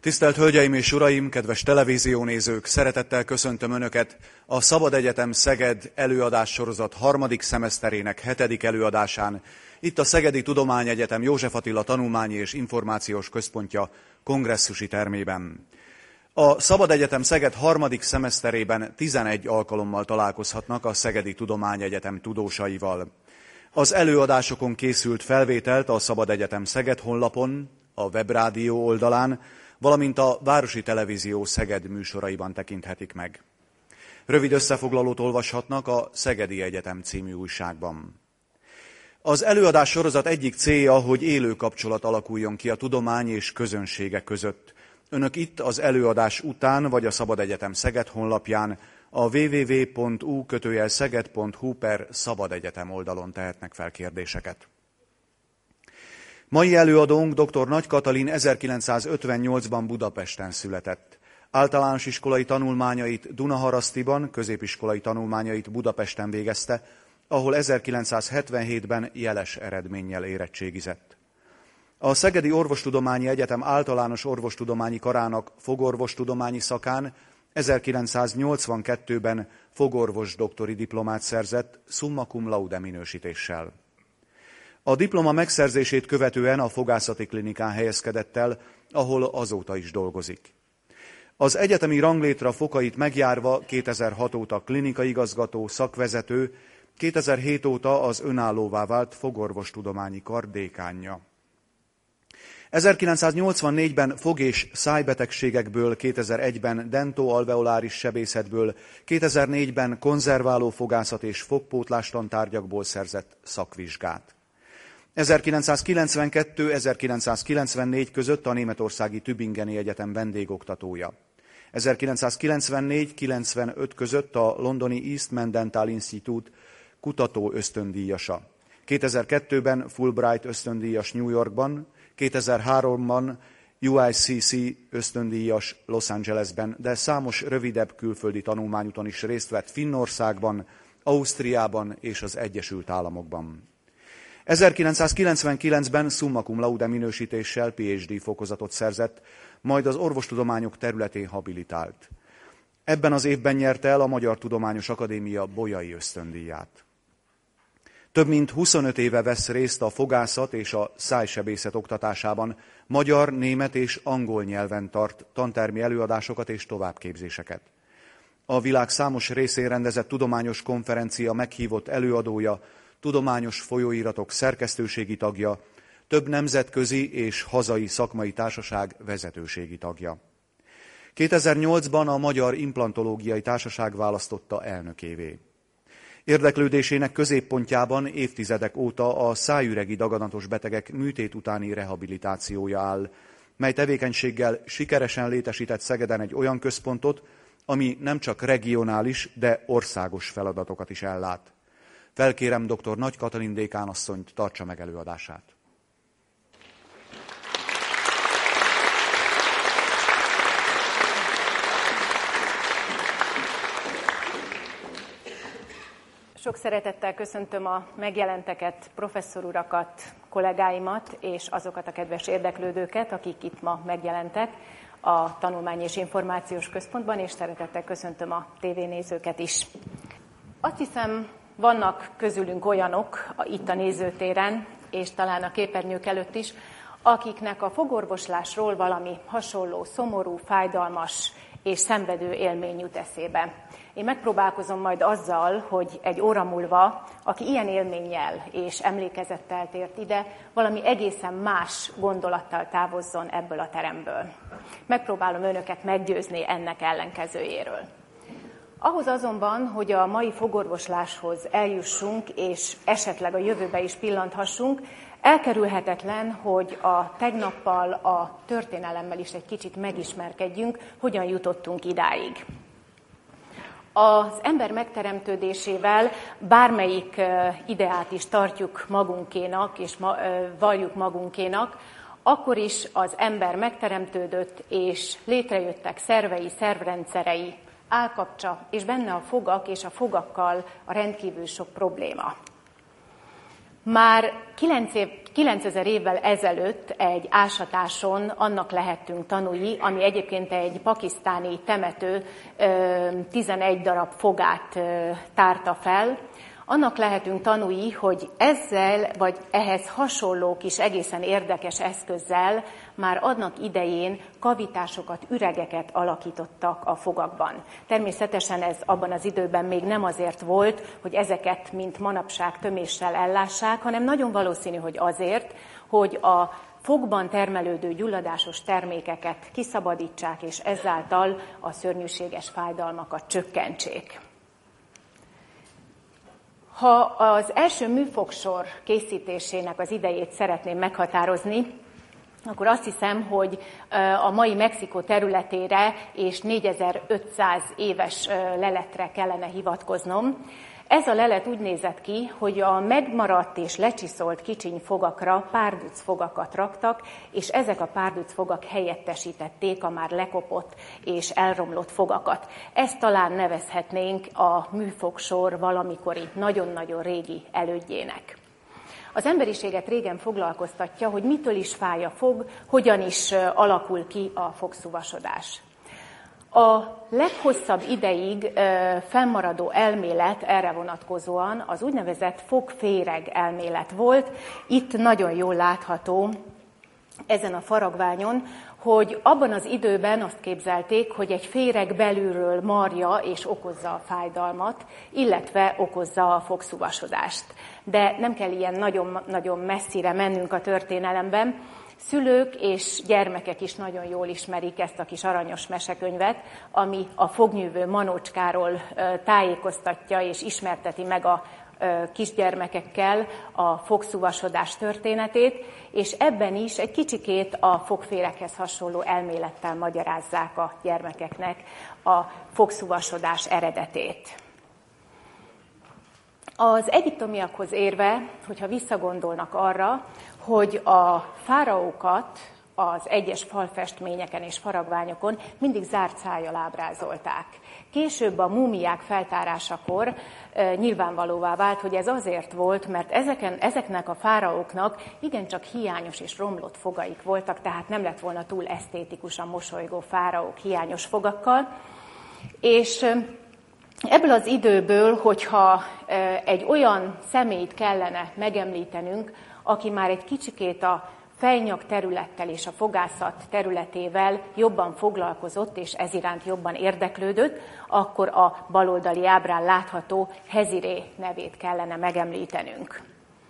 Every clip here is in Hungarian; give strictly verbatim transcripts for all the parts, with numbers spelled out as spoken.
Tisztelt Hölgyeim és Uraim, kedves televíziónézők, szeretettel köszöntöm Önöket a Szabad Egyetem Szeged előadássorozat harmadik szemeszterének hetedik előadásán, itt a Szegedi Tudományegyetem József Attila Tanulmányi és Információs Központja kongresszusi termében. A Szabad Egyetem Szeged harmadik szemeszterében tizenegy alkalommal találkozhatnak a Szegedi Tudományegyetem tudósaival. Az előadásokon készült felvételt a Szabad Egyetem Szeged honlapon, a webrádió oldalán, valamint a Városi Televízió Szeged műsoraiban tekinthetik meg. Rövid összefoglalót olvashatnak a Szegedi Egyetem című újságban. Az előadás sorozat egyik célja, hogy élő kapcsolat alakuljon ki a tudomány és közönsége között. Önök itt az előadás után, vagy a Szabad Egyetem Szeged honlapján, a double-u double-u double-u pont u kötőjel szeged pont hu per Szabad Egyetem oldalon tehetnek fel kérdéseket. Mai előadónk dr. Nagy Katalin ezerkilencszázötvennyolcban Budapesten született. Általános iskolai tanulmányait Dunaharasztiban, középiskolai tanulmányait Budapesten végezte, ahol ezerkilencszázhetvenhétben jeles eredménnyel érettségizett. A Szegedi Orvostudományi Egyetem általános orvostudományi karának fogorvostudományi szakán ezerkilencszáznyolcvankettőben fogorvos doktori diplomát szerzett summa cum laude minősítéssel. A diploma megszerzését követően a fogászati klinikán helyezkedett el, ahol azóta is dolgozik. Az egyetemi ranglétra fokait megjárva kétezer-hat óta klinikaigazgató, szakvezető, kétezer-hét óta az önállóvá vált fogorvostudományi kar dékánja. ezerkilencszáznyolcvannégyben fog- és szájbetegségekből, kétezer-egyben dentoalveoláris sebészetből, kétezer-négyben konzerváló fogászat és fogpótlástantárgyakból szerzett szakvizsgát. ezerkilencszázkilencvenkettő-ezerkilencszázkilencvennégy között a németországi Tübingeni Egyetem vendégoktatója. ezerkilencszázkilencvennégy-kilencvenöt között a londoni Eastman Dental Institute kutató ösztöndíjasa. kétezer-kettőben Fulbright ösztöndíjas New Yorkban, kétezer-háromban U I C C ösztöndíjas Los Angelesben, de számos rövidebb külföldi tanulmányúton is részt vett Finnországban, Ausztriában és az Egyesült Államokban. ezerkilencszázkilencvenkilencben summa cum laude minősítéssel P H D fokozatot szerzett, majd az orvostudományok területén habilitált. Ebben az évben nyerte el a Magyar Tudományos Akadémia Bolyai ösztöndíját. Több mint huszonöt éve vesz részt a fogászat és a szájsebészet oktatásában, magyar, német és angol nyelven tart tantermi előadásokat és továbbképzéseket. A világ számos részén rendezett tudományos konferencia meghívott előadója, tudományos folyóiratok szerkesztőségi tagja, több nemzetközi és hazai szakmai társaság vezetőségi tagja. kétezer-nyolcban a Magyar Implantológiai Társaság választotta elnökévé. Érdeklődésének középpontjában évtizedek óta a szájüregi daganatos betegek műtét utáni rehabilitációja áll, mely tevékenységgel sikeresen létesített Szegeden egy olyan központot, ami nem csak regionális, de országos feladatokat is ellát. Felkérem dr. Nagy Katalin dékánasszonyt, tartsa meg előadását. Sok szeretettel köszöntöm a megjelenteket, professzor urakat, kollégáimat és azokat a kedves érdeklődőket, akik itt ma megjelentek a Tanulmányi és Információs Központban, és szeretettel köszöntöm a tévénézőket is. Azt hiszem, vannak közülünk olyanok itt a nézőtéren, és talán a képernyők előtt is, akiknek a fogorvoslásról valami hasonló, szomorú, fájdalmas és szenvedő élmény jut eszébe. Én megpróbálkozom majd azzal, hogy egy óra múlva, aki ilyen élménnyel és emlékezettel tért ide, valami egészen más gondolattal távozzon ebből a teremből. Megpróbálom önöket meggyőzni ennek ellenkezőjéről. Ahhoz azonban, hogy a mai fogorvosláshoz eljussunk, és esetleg a jövőbe is pillanthassunk, elkerülhetetlen, hogy a tegnappal, a történelemmel is egy kicsit megismerkedjünk, hogyan jutottunk idáig. Az ember megteremtődésével bármelyik ideát is tartjuk magunkénak, és valljuk magunkénak, akkor is az ember megteremtődött, és létrejöttek szervei, szervrendszerei, állkapcsa, és benne a fogak és a fogakkal a rendkívül sok probléma. Már kilencezer évvel ezelőtt egy ásatáson annak lehettünk tanúi, ami egyébként egy pakisztáni temető tizenegy darab fogát tárta fel. Annak lehetünk tanúi, hogy ezzel, vagy ehhez hasonló kis egészen érdekes eszközzel már annak idején kavitásokat, üregeket alakítottak a fogakban. Természetesen ez abban az időben még nem azért volt, hogy ezeket, mint manapság töméssel ellássák, hanem nagyon valószínű, hogy azért, hogy a fogban termelődő gyulladásos termékeket kiszabadítsák, és ezáltal a szörnyűséges fájdalmakat csökkentsék. Ha az első műfogsor készítésének az idejét szeretném meghatározni, akkor azt hiszem, hogy a mai Mexikó területére és négyezer-ötszáz éves leletre kellene hivatkoznom. Ez a lelet úgy nézett ki, hogy a megmaradt és lecsiszolt kicsiny fogakra párduc fogakat raktak, és ezek a párduc fogak helyettesítették a már lekopott és elromlott fogakat. Ezt talán nevezhetnénk a műfogsor valamikori nagyon-nagyon régi elődjének. Az emberiséget régen foglalkoztatja, hogy mitől is fáj a fog, hogyan is alakul ki a fogszúvasodás. A leghosszabb ideig fennmaradó elmélet erre vonatkozóan az úgynevezett fogféreg elmélet volt. Itt nagyon jól látható ezen a faragványon, hogy abban az időben azt képzelték, hogy egy féreg belülről marja és okozza a fájdalmat, illetve okozza a fogszúvasodást. De nem kell ilyen nagyon, nagyon messzire mennünk a történelemben. Szülők és gyermekek is nagyon jól ismerik ezt a kis aranyos mesekönyvet, ami a fognyűvő manócskáról tájékoztatja és ismerteti meg a kisgyermekekkel a fogszúvasodás történetét, és ebben is egy kicsikét a fogféreghez hasonló elmélettel magyarázzák a gyermekeknek a fogszúvasodás eredetét. Az egyiptomiakhoz érve, hogyha visszagondolnak arra, hogy a fáraókat az egyes falfestményeken és faragványokon mindig zárt szájjal ábrázolták. Később a múmiák feltárásakor e, nyilvánvalóvá vált, hogy ez azért volt, mert ezeken, ezeknek a fáraóknak igencsak hiányos és romlott fogaik voltak, tehát nem lett volna túl esztétikusan mosolygó fáraók hiányos fogakkal. És e, ebből az időből, hogyha e, egy olyan személyt kellene megemlítenünk, aki már egy kicsikét a fejnyak területtel és a fogászat területével jobban foglalkozott, és ez iránt jobban érdeklődött, akkor a baloldali ábrán látható Heziré nevét kellene megemlítenünk.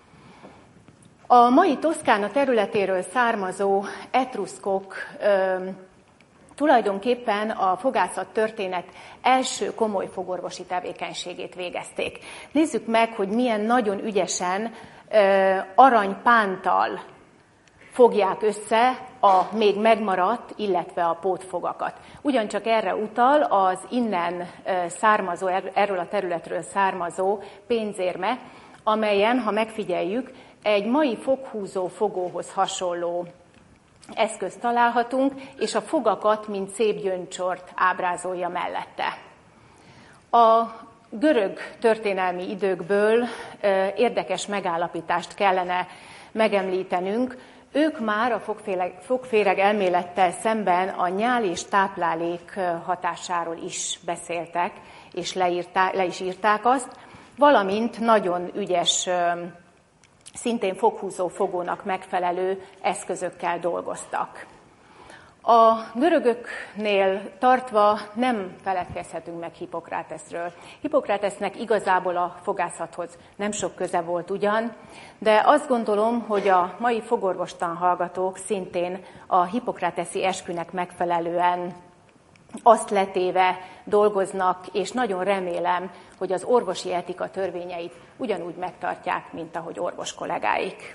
A mai Toszkána területéről származó etruszkok ö, tulajdonképpen a fogászat történet első komoly fogorvosi tevékenységét végezték. Nézzük meg, hogy milyen nagyon ügyesen ö, aranypánttal fogják össze a még megmaradt, illetve a pótfogakat. Ugyancsak erre utal az innen származó, erről a területről származó pénzérme, amelyen, ha megfigyeljük, egy mai foghúzó fogóhoz hasonló eszközt találhatunk, és a fogakat, mint szép gyöngycsort ábrázolja mellette. A görög történelmi időkből érdekes megállapítást kellene megemlítenünk. Ők már a fogféreg, fogféreg elmélettel szemben a nyál és táplálék hatásáról is beszéltek, és leírták, le is írták azt, valamint nagyon ügyes, szintén foghúzó fogónak megfelelő eszközökkel dolgoztak. A görögöknél tartva nem feledkezhetünk meg Hippokratesről. Hippokratesnek igazából a fogászathoz nem sok köze volt ugyan, de azt gondolom, hogy a mai fogorvostan hallgatók szintén a hippokrateszi eskünek megfelelően azt letéve dolgoznak, és nagyon remélem, hogy az orvosi etika törvényeit ugyanúgy megtartják, mint ahogy orvos kollégáik.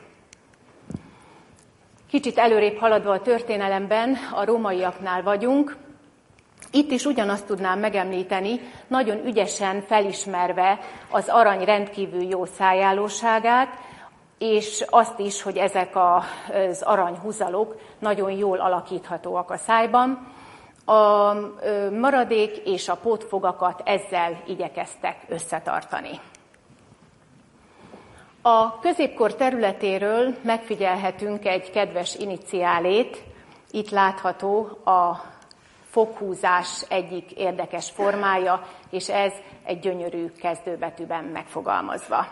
Kicsit előrébb haladva a történelemben, a rómaiaknál vagyunk. Itt is ugyanazt tudnám megemlíteni, nagyon ügyesen felismerve az arany rendkívül jó szájállóságát, és azt is, hogy ezek az aranyhúzalok nagyon jól alakíthatóak a szájban. A maradék és a pótfogakat ezzel igyekeztek összetartani. A középkor területéről megfigyelhetünk egy kedves iniciálét, itt látható a foghúzás egyik érdekes formája, és ez egy gyönyörű kezdőbetűben megfogalmazva.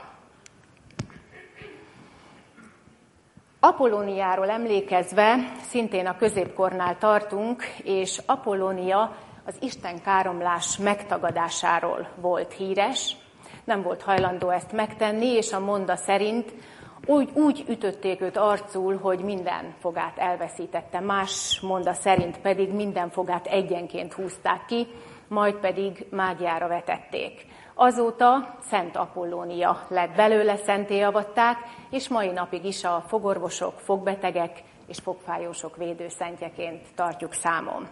Apollóniáról emlékezve szintén a középkornál tartunk, és Apollónia az istenkáromlás megtagadásáról volt híres, nem volt hajlandó ezt megtenni, és a monda szerint úgy, úgy ütötték őt arcul, hogy minden fogát elveszítette, más monda szerint pedig minden fogát egyenként húzták ki, majd pedig mágiára vetették. Azóta Szent Apollónia lett belőle, szentté avatták, és mai napig is a fogorvosok, fogbetegek és fogfájósok védőszentjeként tartjuk számon.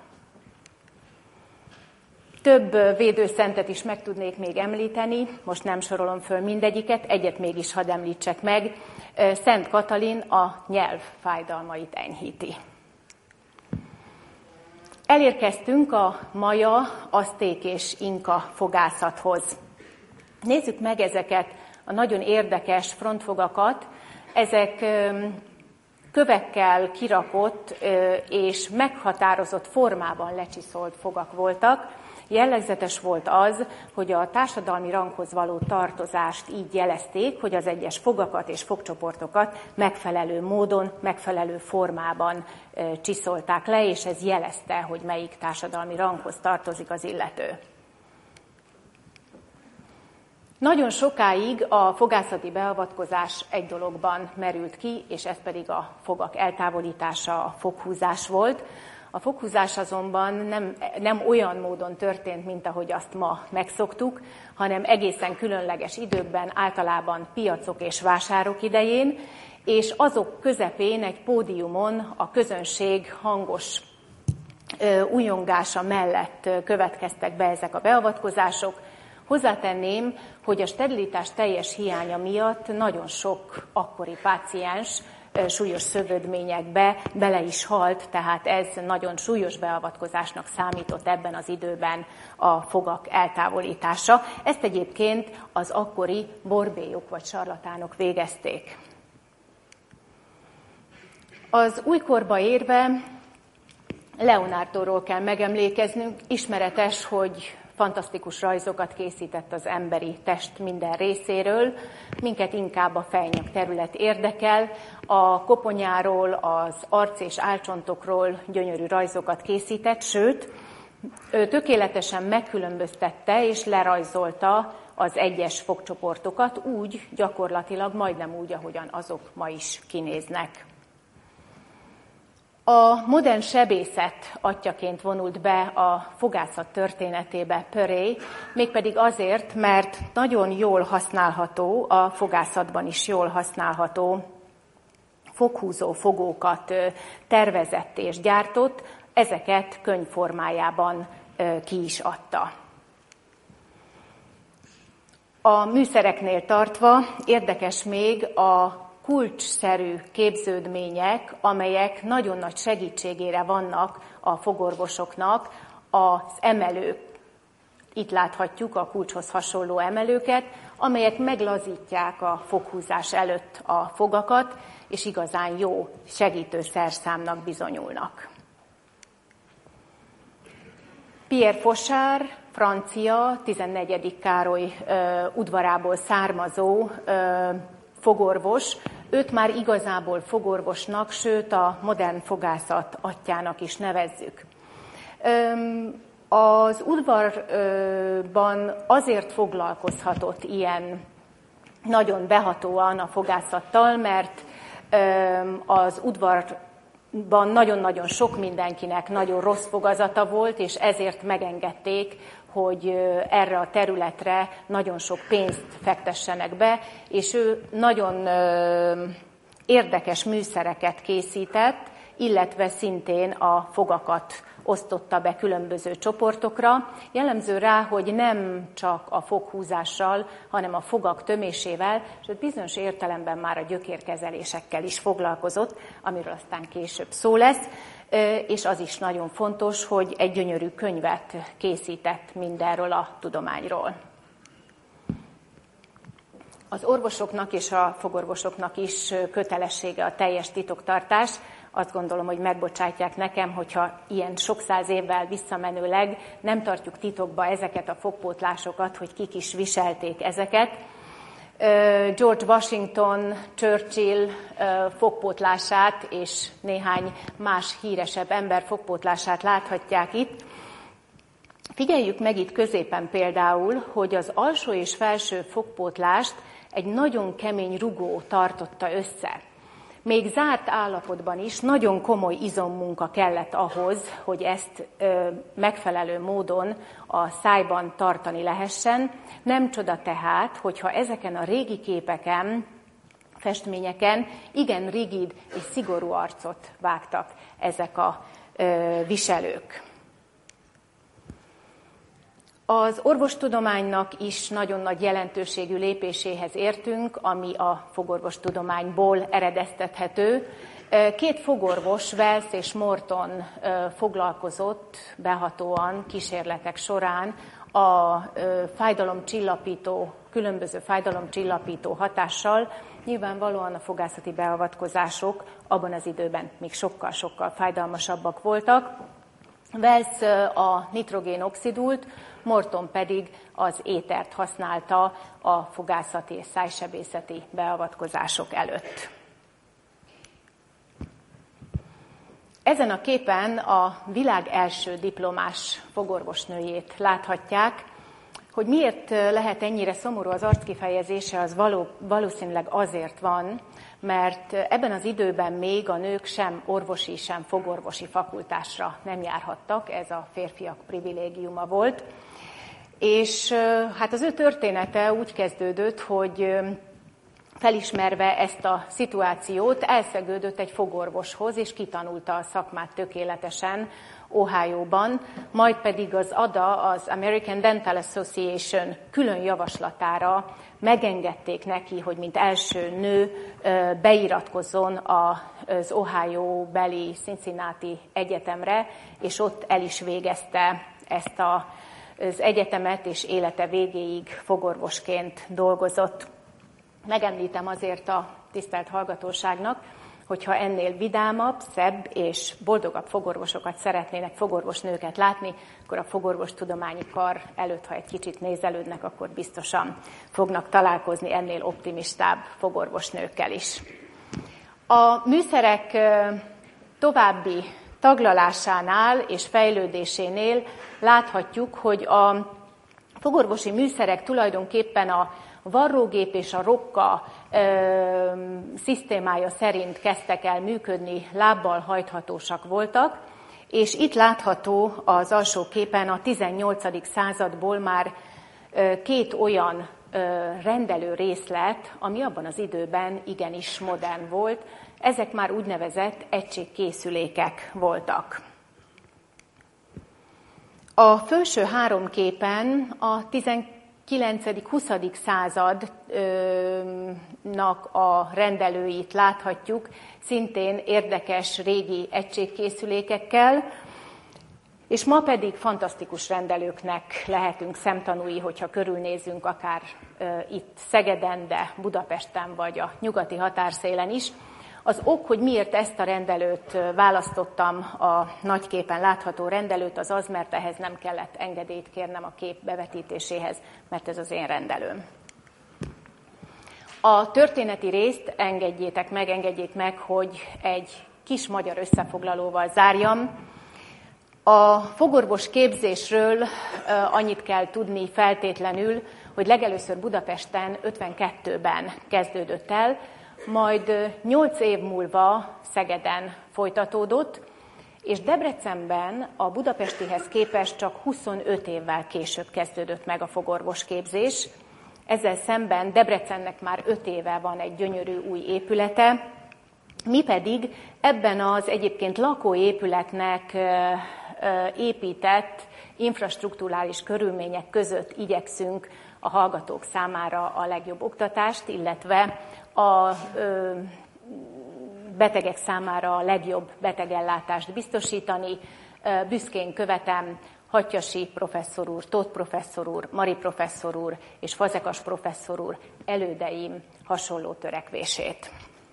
Több védőszentet is meg tudnék még említeni, most nem sorolom föl mindegyiket, egyet mégis hadd említsek meg. Szent Katalin a nyelv fájdalmait enyhíti. Elérkeztünk a maja, azték és inka fogászathoz. Nézzük meg ezeket a nagyon érdekes frontfogakat. Ezek kövekkel kirakott és meghatározott formában lecsiszolt fogak voltak. Jellegzetes volt az, hogy a társadalmi ranghoz való tartozást így jelezték, hogy az egyes fogakat és fogcsoportokat megfelelő módon, megfelelő formában csiszolták le, és ez jelezte, hogy melyik társadalmi ranghoz tartozik az illető. Nagyon sokáig a fogászati beavatkozás egy dologban merült ki, és ez pedig a fogak eltávolítása, a foghúzás volt. A foghúzás azonban nem, nem olyan módon történt, mint ahogy azt ma megszoktuk, hanem egészen különleges időkben, általában piacok és vásárok idején, és azok közepén egy pódiumon a közönség hangos ö, újongása mellett következtek be ezek a beavatkozások. Hozzátenném, hogy a sterilitás teljes hiánya miatt nagyon sok akkori páciens súlyos szövődményekbe bele is halt, tehát ez nagyon súlyos beavatkozásnak számított ebben az időben a fogak eltávolítása. Ezt egyébként az akkori borbélyok vagy sarlatánok végezték. Az újkorba érve Leonardóról kell megemlékeznünk, ismeretes, hogy fantasztikus rajzokat készített az emberi test minden részéről, minket inkább a fejnyak terület érdekel. A koponyáról, az arc és állcsontokról gyönyörű rajzokat készített, sőt, tökéletesen megkülönböztette és lerajzolta az egyes fogcsoportokat úgy, gyakorlatilag majdnem úgy, ahogyan azok ma is kinéznek. A modern sebészet atyaként vonult be a fogászat történetébe Pöré, mégpedig azért, mert nagyon jól használható, a fogászatban is jól használható foghúzó fogókat tervezett és gyártott, ezeket könyv formájában ki is adta. A műszereknél tartva érdekes még a kulcsszerű képződmények, amelyek nagyon nagy segítségére vannak a fogorvosoknak, az emelők. Itt láthatjuk a kulcshoz hasonló emelőket, amelyek meglazítják a foghúzás előtt a fogakat, és igazán jó segítő szerszámnak bizonyulnak. Pierre Fauchard, francia, tizennegyedik Károly ö, udvarából származó ö, fogorvos, őt már igazából fogorvosnak, sőt a modern fogászat atyjának is nevezzük. Az udvarban azért foglalkozhatott ilyen nagyon behatóan a fogászattal, mert az udvarban nagyon-nagyon sok mindenkinek nagyon rossz fogazata volt, és ezért megengedték, hogy erre a területre nagyon sok pénzt fektessenek be, és ő nagyon érdekes műszereket készített, illetve szintén a fogakat osztotta be különböző csoportokra. Jellemző rá, hogy nem csak a foghúzással, hanem a fogak tömésével, és bizonyos értelemben már a gyökérkezelésekkel is foglalkozott, amiről aztán később szó lesz, és az is nagyon fontos, hogy egy gyönyörű könyvet készített mindenről a tudományról. Az orvosoknak és a fogorvosoknak is kötelessége a teljes titoktartás. Azt gondolom, hogy megbocsátják nekem, hogyha ilyen sok száz évvel visszamenőleg nem tartjuk titokba ezeket a fogpótlásokat, hogy kik is viselték ezeket. George Washington, Churchill fogpótlását és néhány más híresebb ember fogpótlását láthatják itt. Figyeljük meg itt középen például, hogy az alsó és felső fogpótlást egy nagyon kemény rugó tartotta össze. Még zárt állapotban is nagyon komoly izommunka kellett ahhoz, hogy ezt ö, megfelelő módon a szájban tartani lehessen. Nem csoda tehát, hogyha ezeken a régi képeken, festményeken igen rigid és szigorú arcot vágtak ezek a ö, viselők. Az orvostudománynak is nagyon nagy jelentőségű lépéséhez értünk, ami a fogorvostudományból eredeztethető. Két fogorvos, Wells és Morton foglalkozott behatóan kísérletek során a fájdalomcsillapító, különböző fájdalomcsillapító hatással. Nyilvánvalóan a fogászati beavatkozások abban az időben még sokkal-sokkal fájdalmasabbak voltak. Wells a nitrogénoxidult, Morton pedig az étert használta a fogászati és szájsebészeti beavatkozások előtt. Ezen a képen a világ első diplomás fogorvosnőjét láthatják. Hogy miért lehet ennyire szomorú az arckifejezése, az való, valószínűleg azért van, mert ebben az időben még a nők sem orvosi, sem fogorvosi fakultásra nem járhattak, ez a férfiak privilégiuma volt. És hát az ő története úgy kezdődött, hogy felismerve ezt a szituációt, elszegődött egy fogorvoshoz, és kitanulta a szakmát tökéletesen Ohioban, majd pedig az á dé á, az American Dental Association külön javaslatára megengedték neki, hogy mint első nő beiratkozzon az Ohio-beli Cincinnati Egyetemre, és ott el is végezte ezt a, az egyetemet, és élete végéig fogorvosként dolgozott. Megemlítem azért a tisztelt hallgatóságnak, hogyha ennél vidámabb, szebb és boldogabb fogorvosokat szeretnének, fogorvosnőket látni, akkor a fogorvostudományi kar előtt, ha egy kicsit nézelődnek, akkor biztosan fognak találkozni ennél optimistább fogorvosnőkkel is. A műszerek további taglalásánál és fejlődésénél láthatjuk, hogy a fogorvosi műszerek tulajdonképpen a varrógép és a rokka ö, szisztémája szerint kezdtek el működni, lábbal hajthatósak voltak, és itt látható az alsó képen a tizennyolcadik századból már ö, két olyan ö, rendelő részlet, ami abban az időben igenis modern volt. Ezek már úgynevezett egységkészülékek voltak. A felső három képen a tizenkilencedik-huszadik századnak a rendelőit láthatjuk, szintén érdekes régi egységkészülékekkel, és ma pedig fantasztikus rendelőknek lehetünk szemtanúi, hogyha körülnézünk akár itt Szegeden, de Budapesten vagy a nyugati határszélen is. Az ok, hogy miért ezt a rendelőt választottam, a nagyképen látható rendelőt, az az, mert ehhez nem kellett engedélyt kérnem a kép bevetítéséhez, mert ez az én rendelőm. A történeti részt engedjétek meg, engedjék meg, hogy egy kis magyar összefoglalóval zárjam. A fogorvos képzésről annyit kell tudni feltétlenül, hogy legelőször Budapesten ötvenkettőben kezdődött el, majd nyolc év múlva Szegeden folytatódott, és Debrecenben a budapestihez képest csak huszonöt évvel később kezdődött meg a fogorvosképzés. Ezzel szemben Debrecennek már öt éve van egy gyönyörű új épülete, mi pedig ebben az egyébként lakóépületnek épített infrastrukturális körülmények között igyekszünk a hallgatók számára a legjobb oktatást, illetve a betegek számára a legjobb betegellátást biztosítani. Büszkén követem Hattyasi professzor úr, Tóth professzor úr, Mari professzor úr és Fazekas professzor úr elődeim hasonló törekvését.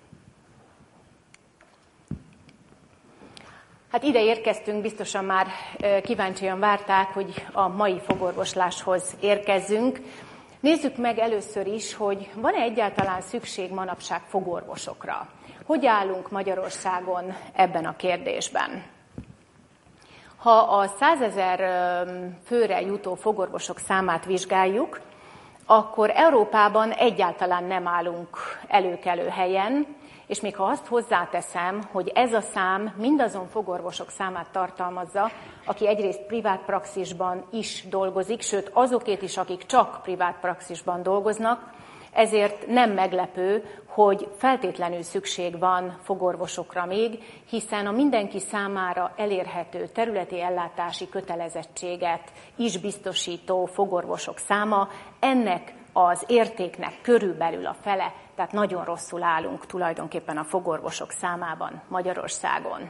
Hát ide érkeztünk, biztosan már kíváncsian várták, hogy a mai fogorvosláshoz érkezzünk. Nézzük meg először is, hogy van-e egyáltalán szükség manapság fogorvosokra. Hogy állunk Magyarországon ebben a kérdésben? Ha a százezer főre jutó fogorvosok számát vizsgáljuk, akkor Európában egyáltalán nem állunk előkelő helyen, és még ha azt hozzáteszem, hogy ez a szám mindazon fogorvosok számát tartalmazza, aki egyrészt privát praxisban is dolgozik, sőt azokét is, akik csak privát praxisban dolgoznak, ezért nem meglepő, hogy feltétlenül szükség van fogorvosokra még, hiszen a mindenki számára elérhető területi ellátási kötelezettséget is biztosító fogorvosok száma ennek az értéknek körülbelül a fele, tehát nagyon rosszul állunk tulajdonképpen a fogorvosok számában Magyarországon.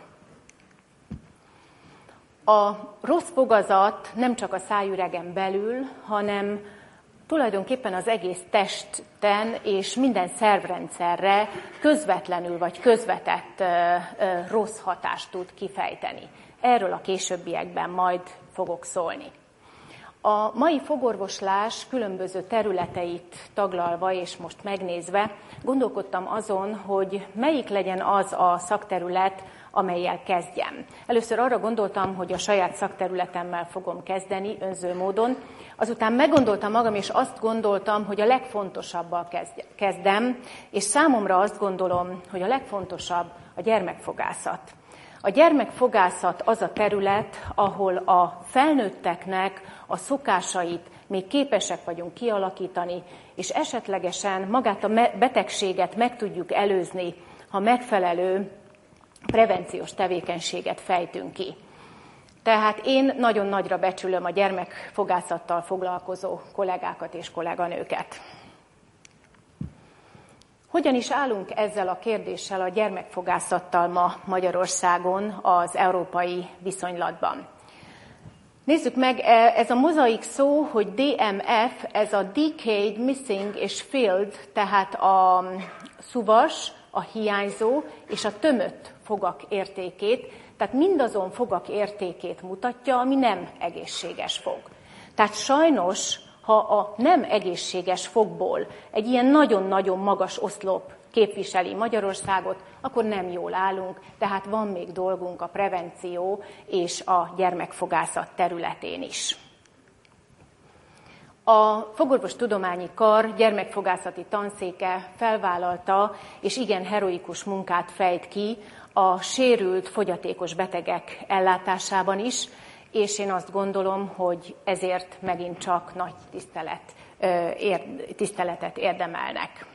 A rossz fogazat nem csak a szájüregen belül, hanem tulajdonképpen az egész testen és minden szervrendszerre közvetlenül vagy közvetett rossz hatást tud kifejteni. Erről a későbbiekben majd fogok szólni. A mai fogorvoslás különböző területeit taglalva és most megnézve gondolkodtam azon, hogy melyik legyen az a szakterület, amellyel kezdjem. Először arra gondoltam, hogy a saját szakterületemmel fogom kezdeni önző módon, azután meggondoltam magam, és azt gondoltam, hogy a legfontosabbal kezdem, és számomra azt gondolom, hogy a legfontosabb a gyermekfogászat. A gyermekfogászat az a terület, ahol a felnőtteknek a szokásait még képesek vagyunk kialakítani, és esetlegesen magát a betegséget meg tudjuk előzni, ha megfelelő prevenciós tevékenységet fejtünk ki. Tehát én nagyon nagyra becsülöm a gyermekfogászattal foglalkozó kollégákat és kolléganőket. Hogyan is állunk ezzel a kérdéssel, a gyermekfogászattal ma Magyarországon az európai viszonylatban? Nézzük meg, ez a mozaik szó, hogy dé em ef, ez a Decayed, Missing és Failed, tehát a szuvas, a hiányzó és a tömött fogak értékét, tehát mindazon fogak értékét mutatja, ami nem egészséges fog. Tehát sajnos, ha a nem egészséges fogból egy ilyen nagyon-nagyon magas oszlop képviseli Magyarországot, akkor nem jól állunk, tehát van még dolgunk a prevenció és a gyermekfogászat területén is. A Fogorvostudományi Kar gyermekfogászati tanszéke felvállalta, és igen heroikus munkát fejt ki a sérült, fogyatékos betegek ellátásában is, és én azt gondolom, hogy ezért megint csak nagy tisztelet, tiszteletet érdemelnek.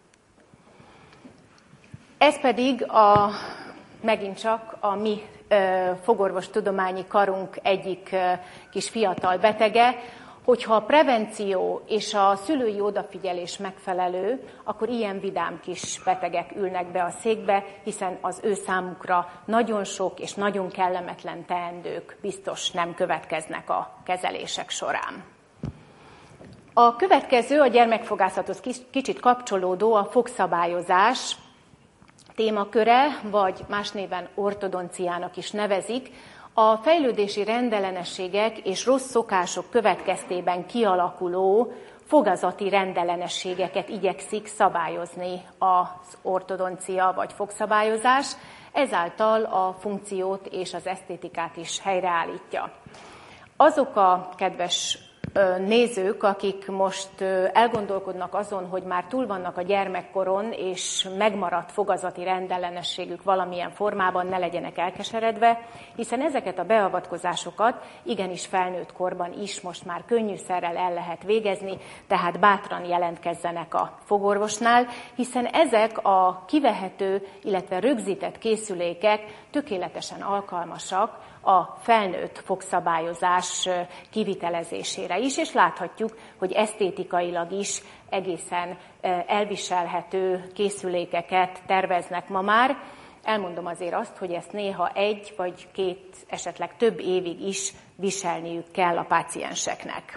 Ez pedig a, megint csak a mi fogorvostudományi karunk egyik kis fiatal betege, hogyha a prevenció és a szülői odafigyelés megfelelő, akkor ilyen vidám kis betegek ülnek be a székbe, hiszen az ő számukra nagyon sok és nagyon kellemetlen teendők biztos nem következnek a kezelések során. A következő a gyermekfogászathoz kicsit kapcsolódó a fogszabályozás témaköre, vagy más néven ortodonciának is nevezik. A fejlődési rendellenességek és rossz szokások következtében kialakuló fogazati rendellenességeket igyekszik szabályozni az ortodoncia vagy fogszabályozás, ezáltal a funkciót és az esztétikát is helyreállítja. Azok a kedves nézők, akik most elgondolkodnak azon, hogy már túl vannak a gyermekkoron, és megmaradt fogazati rendellenességük valamilyen formában, ne legyenek elkeseredve, hiszen ezeket a beavatkozásokat igenis felnőtt korban is most már könnyűszerrel el lehet végezni, tehát bátran jelentkezzenek a fogorvosnál, hiszen ezek a kivehető, illetve rögzített készülékek tökéletesen alkalmasak a felnőtt fogszabályozás kivitelezésére is, és láthatjuk, hogy esztétikailag is egészen elviselhető készülékeket terveznek ma már. elmondom azért azt, hogy ezt néha egy vagy két, esetleg több évig is viselniük kell a pácienseknek.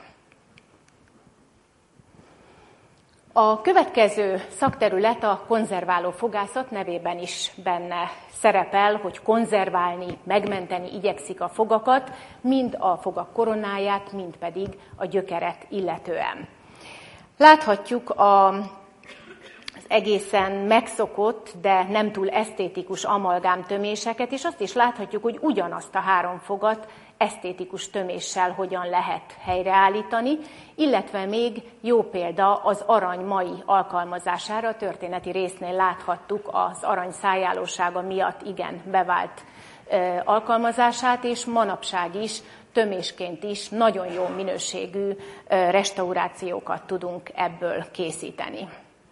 A következő szakterület a konzerváló fogászat, nevében is benne szerepel, hogy konzerválni, megmenteni igyekszik a fogakat, mind a fogak koronáját, mind pedig a gyökeret illetően. Láthatjuk a, az egészen megszokott, de nem túl esztétikus amalgám töméseket, és azt is láthatjuk, hogy ugyanazt a három fogat esztétikus töméssel hogyan lehet helyreállítani, illetve még jó példa az arany mai alkalmazására. A történeti résznél láthattuk az arany szájállósága miatt igen bevált ö, alkalmazását, és manapság is tömésként is nagyon jó minőségű ö, restaurációkat tudunk ebből készíteni.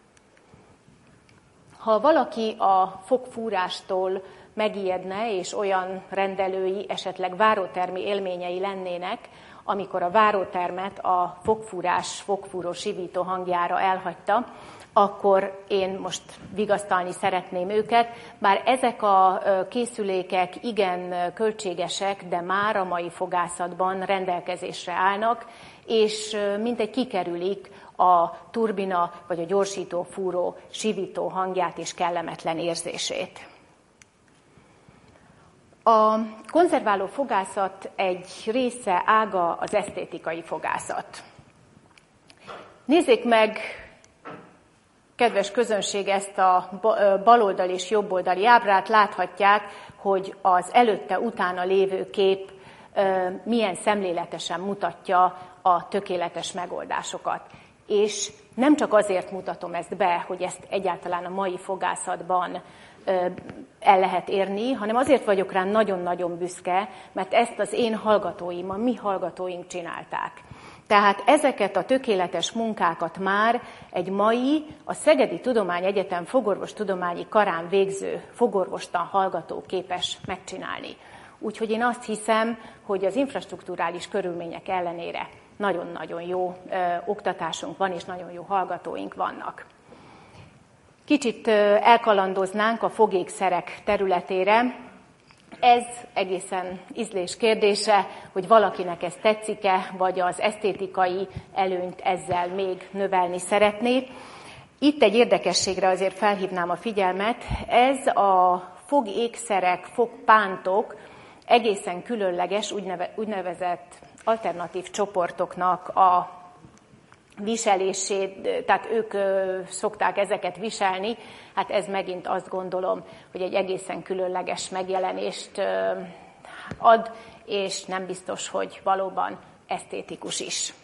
Ha valaki a fogfúrástól megijedne, és olyan rendelői, esetleg várótermi élményei lennének, amikor a várótermet a fogfúrás, fogfúró sivító hangjára elhagyta, akkor én most vigasztalni szeretném őket, bár ezek a készülékek igen költségesek, de már a mai fogászatban rendelkezésre állnak, és mintegy kikerülik a turbina vagy a gyorsító fúró sivító hangját és kellemetlen érzését. A konzerváló fogászat egy része, ága az esztétikai fogászat. Nézzék meg, kedves közönség, ezt a baloldal és jobboldali ábrát, láthatják, hogy az előtte-utána lévő kép milyen szemléletesen mutatja a tökéletes megoldásokat. És nem csak azért mutatom ezt be, hogy ezt egyáltalán a mai fogászatban el lehet érni, hanem azért vagyok rá nagyon-nagyon büszke, mert ezt az én hallgatóim, a mi hallgatóink csinálták. Tehát ezeket a tökéletes munkákat már egy mai, a Szegedi Tudományegyetem fogorvostudományi karán végző fogorvostan hallgató képes megcsinálni. Úgyhogy én azt hiszem, hogy az infrastrukturális körülmények ellenére nagyon-nagyon jó ö, oktatásunk van, és nagyon jó hallgatóink vannak. Kicsit elkalandoznánk a fogékszerek területére. Ez egészen ízlés kérdése, hogy valakinek ez tetszik-e, vagy az esztétikai előnyt ezzel még növelni szeretné. Itt egy érdekességre azért felhívnám a figyelmet. Ez a fogékszerek, fogpántok egészen különleges, úgynevezett alternatív csoportoknak a viselését, tehát ők szokták ezeket viselni, hát ez megint azt gondolom, hogy egy egészen különleges megjelenést ad, és nem biztos, hogy valóban esztétikus is.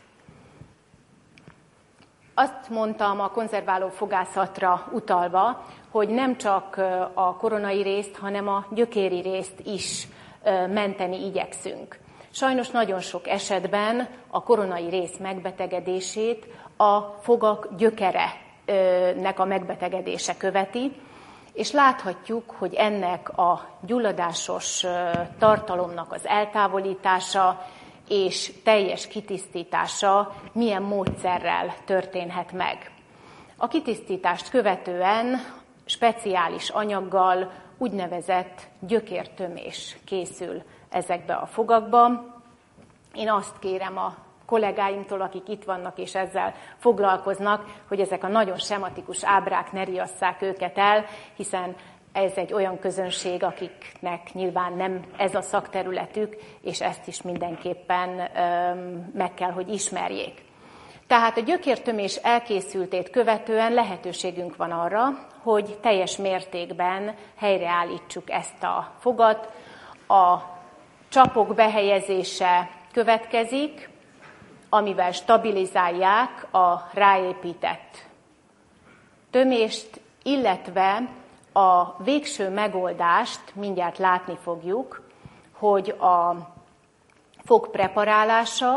Azt mondtam a konzerváló fogászatra utalva, hogy nem csak a koronai részt, hanem a gyökéri részt is menteni igyekszünk. Sajnos nagyon sok esetben a koronai rész megbetegedését a fogak gyökerenek a megbetegedése követi, és láthatjuk, hogy ennek a gyulladásos tartalomnak az eltávolítása és teljes kitisztítása milyen módszerrel történhet meg. A kitisztítást követően speciális anyaggal úgynevezett gyökértömés készül ezekbe a fogakba. Én azt kérem a kollégáimtól, akik itt vannak és ezzel foglalkoznak, hogy ezek a nagyon sematikus ábrák ne riasszák őket el, hiszen ez egy olyan közönség, akiknek nyilván nem ez a szakterületük, és ezt is mindenképpen öm, meg kell, hogy ismerjék. Tehát a gyökértömés elkészültét követően lehetőségünk van arra, hogy teljes mértékben helyreállítsuk ezt a fogat. A csapok behelyezése következik, amivel stabilizálják a ráépített tömést, illetve a végső megoldást mindjárt látni fogjuk, hogy a fog preparálása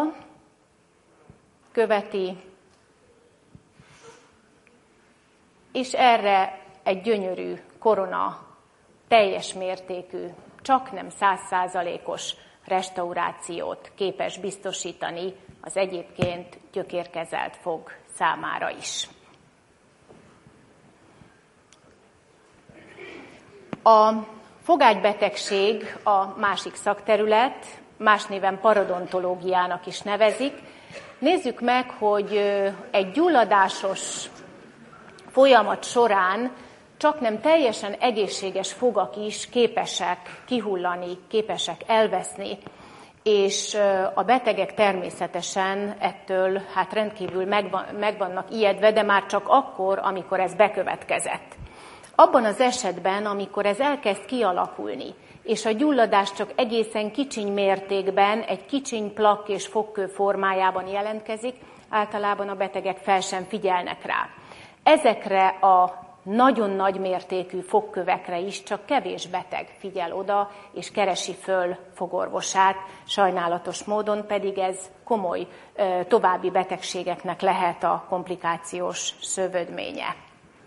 követi, és erre egy gyönyörű korona teljes mértékű, csak nem száz százalékos restaurációt képes biztosítani az egyébként gyökérkezelt fog számára is. A fogágybetegség a másik szakterület, más néven parodontológiának is nevezik. Nézzük meg, hogy egy gyulladásos folyamat során csaknem teljesen egészséges fogak is képesek kihullani, képesek elveszni, és a betegek természetesen ettől hát rendkívül megvan, megvannak ijedve, de már csak akkor, amikor ez bekövetkezett. Abban az esetben, amikor ez elkezd kialakulni, és a gyulladás csak egészen kicsiny mértékben, egy kicsiny plakk és fogkő formájában jelentkezik, általában a betegek fel sem figyelnek rá. Ezekre a nagyon nagy mértékű fogkövekre is csak kevés beteg figyel oda, és keresi föl fogorvosát, sajnálatos módon pedig ez komoly további betegségeknek lehet a komplikációs szövődménye.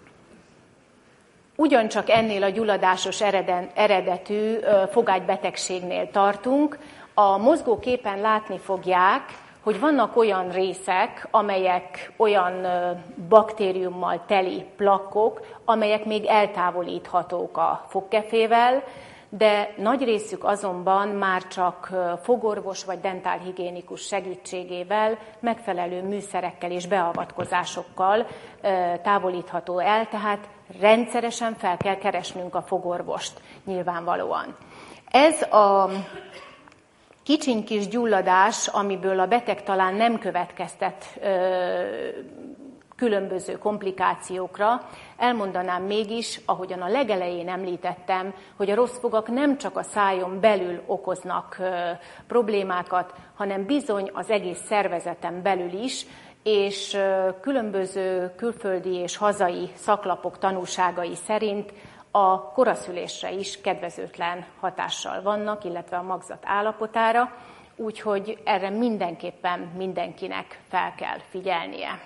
Ugyancsak ennél a gyulladásos ereden, eredetű fogágybetegségnél tartunk. A mozgóképen látni fogják, hogy vannak olyan részek, amelyek olyan baktériummal teli plakkok, amelyek még eltávolíthatók a fogkefével, de nagy részük azonban már csak fogorvos vagy dentálhigiénikus segítségével, megfelelő műszerekkel és beavatkozásokkal távolítható el, tehát rendszeresen fel kell keresnünk a fogorvost nyilvánvalóan. Ez a kicsiny kis gyulladás, amiből a beteg talán nem következtet különböző komplikációkra, elmondanám mégis, ahogyan a legelején említettem, hogy a rossz fogak nem csak a szájon belül okoznak problémákat, hanem bizony az egész szervezeten belül is, és különböző külföldi és hazai szaklapok tanúságai szerint a koraszülésre is kedvezőtlen hatással vannak, illetve a magzat állapotára, úgyhogy erre mindenképpen mindenkinek fel kell figyelnie.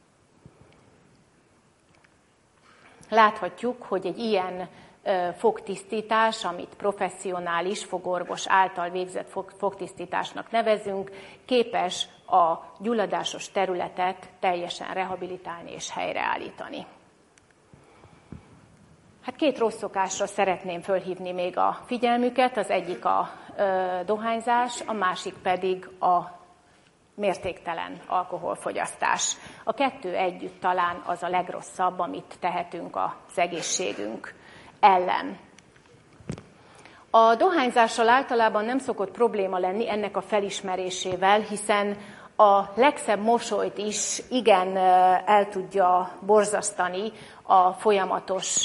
Láthatjuk, hogy egy ilyen fogtisztítás, amit professzionális fogorvos által végzett fogtisztításnak nevezünk, képes a gyulladásos területet teljesen rehabilitálni és helyreállítani. Hát két rossz szokásra szeretném fölhívni még a figyelmüket, az egyik a dohányzás, a másik pedig a mértéktelen alkoholfogyasztás. A kettő együtt talán az a legrosszabb, amit tehetünk az egészségünk ellen. A dohányzással általában nem szokott probléma lenni ennek a felismerésével, hiszen a legszebb mosolyt is igen el tudja borzasztani a folyamatos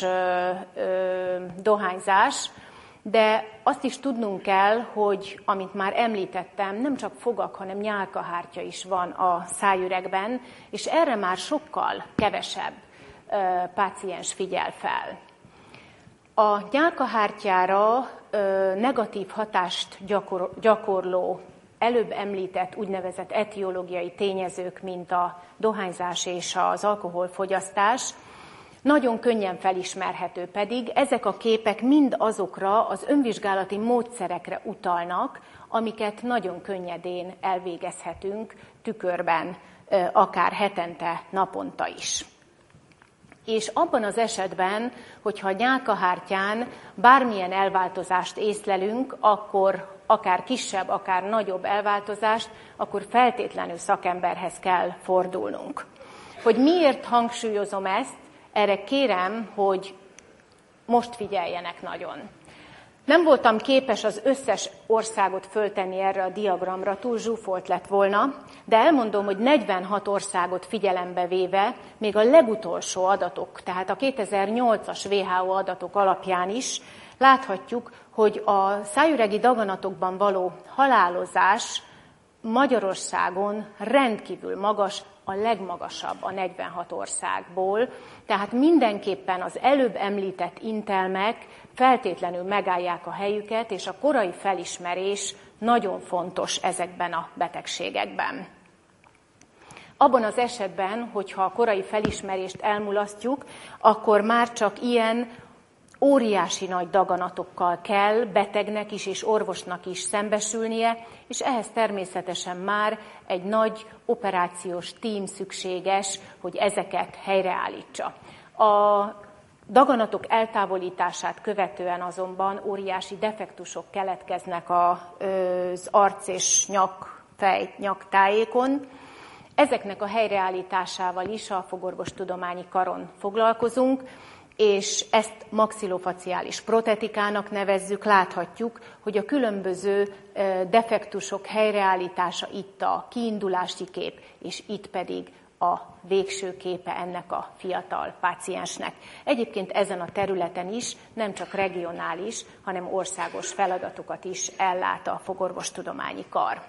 dohányzás, de azt is tudnunk kell, hogy, amit már említettem, nem csak fogak, hanem nyálkahártya is van a szájüregben, és erre már sokkal kevesebb páciens figyel fel. A nyálkahártyára negatív hatást gyakor, gyakorló előbb említett úgynevezett etiológiai tényezők, mint a dohányzás és az alkoholfogyasztás, nagyon könnyen felismerhető pedig, ezek a képek mind azokra az önvizsgálati módszerekre utalnak, amiket nagyon könnyedén elvégezhetünk tükörben, akár hetente, naponta is. És abban az esetben, hogyha a nyálkahártyán bármilyen elváltozást észlelünk, akkor akár kisebb, akár nagyobb elváltozást, akkor feltétlenül szakemberhez kell fordulnunk. Hogy miért hangsúlyozom ezt, erre kérem, hogy most figyeljenek nagyon. Nem voltam képes az összes országot föltenni erre a diagramra, túl zsúfolt lett volna, de elmondom, hogy negyvenhat országot figyelembe véve, még a legutolsó adatok, tehát a kétezer-nyolcas vé há o adatok alapján is láthatjuk, hogy a szájüregi daganatokban való halálozás Magyarországon rendkívül magas, a legmagasabb a negyvenhat országból, tehát mindenképpen az előbb említett intelmek feltétlenül megállják a helyüket, és a korai felismerés nagyon fontos ezekben a betegségekben. Abban az esetben, hogyha a korai felismerést elmulasztjuk, akkor már csak ilyen óriási nagy daganatokkal kell betegnek is és orvosnak is szembesülnie, és ehhez természetesen már egy nagy operációs tím szükséges, hogy ezeket helyreállítsa. A Daganatok eltávolítását követően azonban óriási defektusok keletkeznek az arc és nyak, fej, nyaktájékon. Ezeknek a helyreállításával is a fogorvostudományi karon foglalkozunk, és ezt maxillofaciális protetikának nevezzük. Láthatjuk, hogy a különböző defektusok helyreállítása itt a kiindulási kép, és itt pedig a végső képe ennek a fiatal páciensnek. Egyébként ezen a területen is nem csak regionális, hanem országos feladatokat is ellát a fogorvostudományi kar.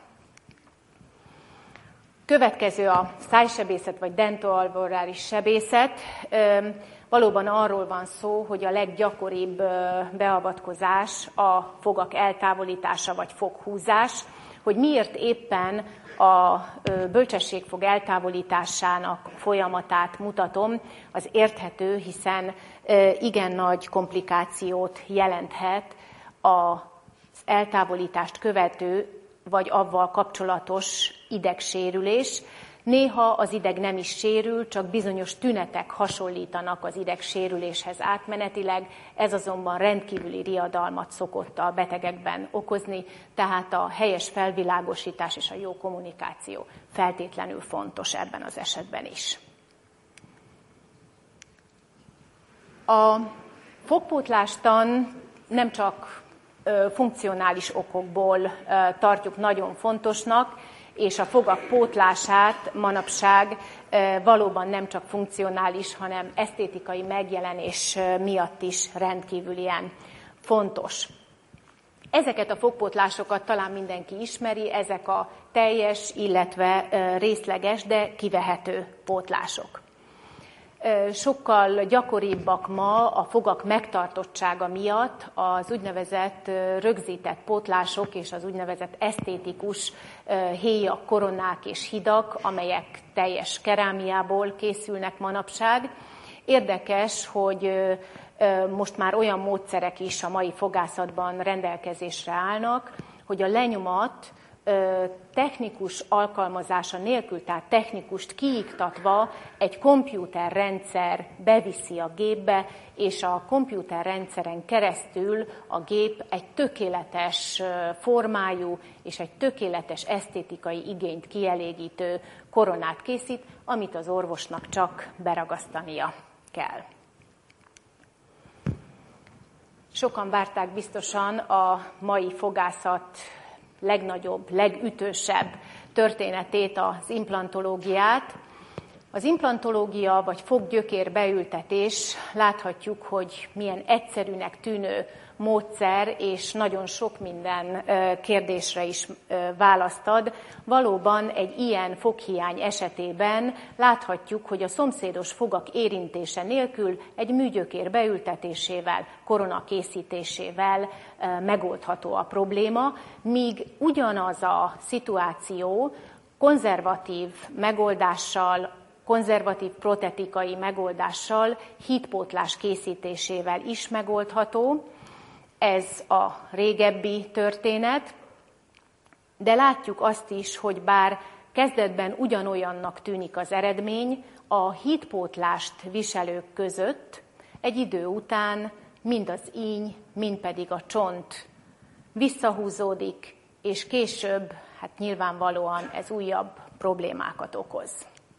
Következő a szájsebészet vagy dentoalveoláris sebészet. Valóban arról van szó, hogy a leggyakoribb beavatkozás a fogak eltávolítása vagy foghúzás. Hogy miért éppen a bölcsességfog eltávolításának folyamatát mutatom, az érthető, hiszen igen nagy komplikációt jelenthet az eltávolítást követő vagy avval kapcsolatos idegsérülés. Néha az ideg nem is sérül, csak bizonyos tünetek hasonlítanak az idegsérüléshez átmenetileg, ez azonban rendkívüli riadalmat szokott a betegekben okozni, tehát a helyes felvilágosítás és a jó kommunikáció feltétlenül fontos ebben az esetben is. A fogpótlástan nem csak funkcionális okokból tartjuk nagyon fontosnak, és a fogak pótlását manapság valóban nem csak funkcionális, hanem esztétikai megjelenés miatt is rendkívül ilyen fontos. Ezeket a fogpótlásokat talán mindenki ismeri, ezek a teljes, illetve részleges, de kivehető pótlások. Sokkal gyakoribbak ma a fogak megtartottsága miatt az úgynevezett rögzített pótlások és az úgynevezett esztétikus héjak, koronák és hidak, amelyek teljes kerámiából készülnek manapság. Érdekes, hogy most már olyan módszerek is a mai fogászatban rendelkezésre állnak, hogy a lenyomat technikus alkalmazása nélkül, tehát technikust kiiktatva egy kompjúterrendszer beviszi a gépbe, és a kompjúterrendszeren keresztül a gép egy tökéletes formájú és egy tökéletes esztétikai igényt kielégítő koronát készít, amit az orvosnak csak beragasztania kell. Sokan várták biztosan a mai fogászat legnagyobb, legütősebb történetét, az implantológiát. Az implantológia vagy foggyökér beültetés, láthatjuk, hogy milyen egyszerűnek tűnő módszer, és nagyon sok minden kérdésre is választ ad. Valóban egy ilyen foghiány esetében láthatjuk, hogy a szomszédos fogak érintése nélkül egy műgyökér beültetésével, korona készítésével megoldható a probléma, míg ugyanaz a szituáció konzervatív megoldással, konzervatív protetikai megoldással, hídpótlás készítésével is megoldható. Ez a régebbi történet, de látjuk azt is, hogy bár kezdetben ugyanolyannak tűnik az eredmény, a hídpótlást viselők között egy idő után mind az íny, mind pedig a csont visszahúzódik, és később, hát nyilvánvalóan ez újabb problémákat okoz.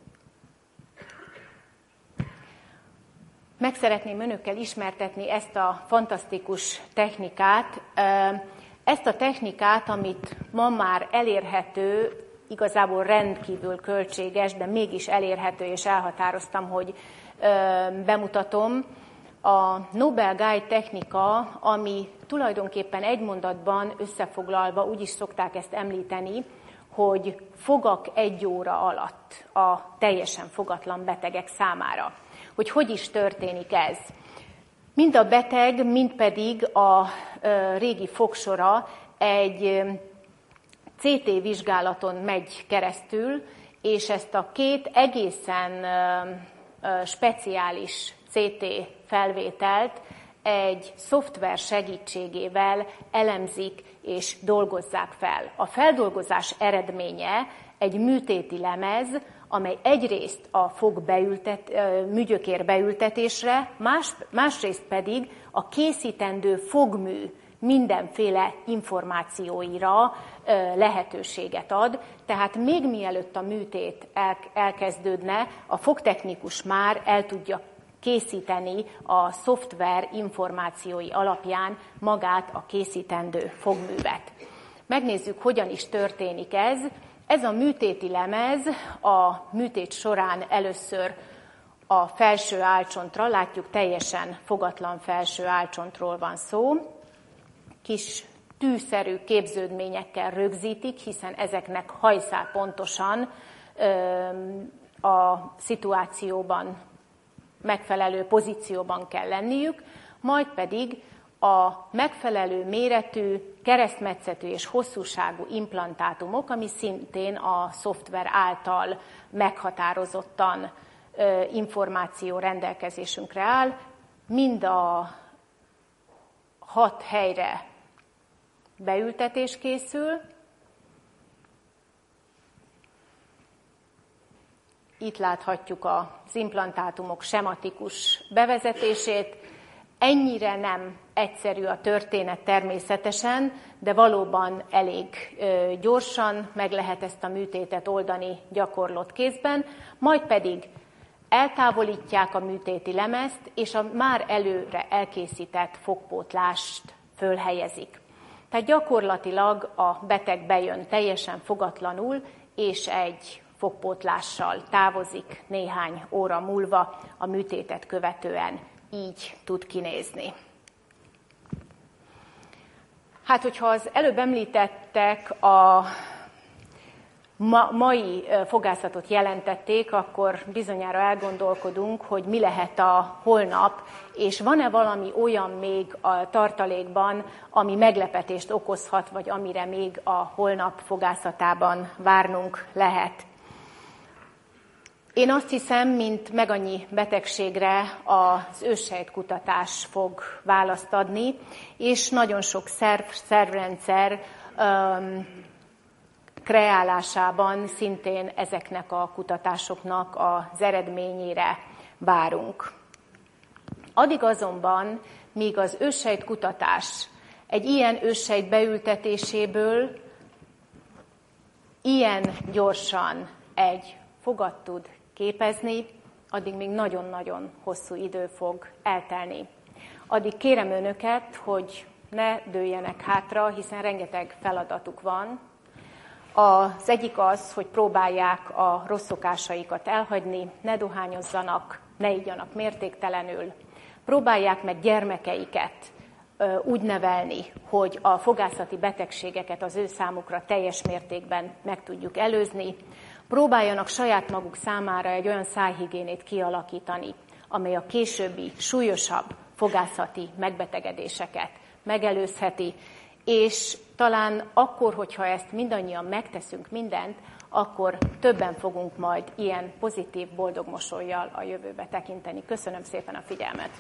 Meg szeretném önökkel ismertetni ezt a fantasztikus technikát. Ezt a technikát, amit ma már elérhető, igazából rendkívül költséges, de mégis elérhető, és elhatároztam, hogy bemutatom. A Nobel Guide technika, ami tulajdonképpen egy mondatban összefoglalva, úgy is szokták ezt említeni, hogy fogak egy óra alatt a teljesen fogatlan betegek számára. Hogy hogy is történik ez. Mind a beteg, mind pedig a régi fogsora egy cé té vizsgálaton megy keresztül, és ezt a két egészen speciális cé té felvételt egy szoftver segítségével elemzik és dolgozzák fel. A feldolgozás eredménye egy műtéti lemez, amely egyrészt a fog beültet, műgyökér beültetésre, más, másrészt pedig a készítendő fogmű mindenféle információira lehetőséget ad, tehát még mielőtt a műtét elkezdődne, a fogtechnikus már el tudja készíteni a szoftver információi alapján magát a készítendő fogművet. Megnézzük, hogyan is történik ez. Ez a műtéti lemez a műtét során először a felső állcsontra, látjuk, teljesen fogatlan felső állcsontról van szó, kis tűszerű képződményekkel rögzítik, hiszen ezeknek hajszál pontosan a szituációban, megfelelő pozícióban kell lenniük, majd pedig a megfelelő méretű, keresztmetszetű és hosszúságú implantátumok, ami szintén a szoftver által meghatározottan információ rendelkezésünkre áll, mind a hat helyre beültetés készül. Itt láthatjuk az implantátumok sematikus bevezetését. Ennyire nem egyszerű a történet természetesen, de valóban elég gyorsan meg lehet ezt a műtétet oldani gyakorlott kézben, majd pedig eltávolítják a műtéti lemezt, és a már előre elkészített fogpótlást fölhelyezik. Tehát gyakorlatilag a beteg bejön teljesen fogatlanul, és egy fogpótlással távozik néhány óra múlva a műtétet követően. Így tud kinézni. Hát, hogyha az előbb említettek a ma, mai fogászatot jelentették, akkor bizonyára elgondolkodunk, hogy mi lehet a holnap, és van-e valami olyan még a tartalékban, ami meglepetést okozhat, vagy amire még a holnap fogászatában várnunk lehet. Én azt hiszem, mint megannyi betegségre az őssejtkutatás fog választ adni, és nagyon sok szerv, szervrendszer um, kreálásában szintén ezeknek a kutatásoknak az eredményére várunk. Addig azonban, míg az őssejtkutatás egy ilyen őssejt beültetéséből ilyen gyorsan egy fogat tud képezni, addig még nagyon-nagyon hosszú idő fog eltelni. Addig kérem önöket, hogy ne dőljenek hátra, hiszen rengeteg feladatuk van. Az egyik az, hogy próbálják a rossz szokásaikat elhagyni, ne dohányozzanak, ne igyanak mértéktelenül. Próbálják meg gyermekeiket úgy nevelni, hogy a fogászati betegségeket az ő számukra teljes mértékben meg tudjuk előzni. Próbáljanak saját maguk számára egy olyan szájhigiénét kialakítani, amely a későbbi súlyosabb fogászati megbetegedéseket megelőzheti, és talán akkor, hogyha ezt mindannyian megteszünk mindent, akkor többen fogunk majd ilyen pozitív, boldog mosollyal a jövőbe tekinteni. Köszönöm szépen a figyelmet!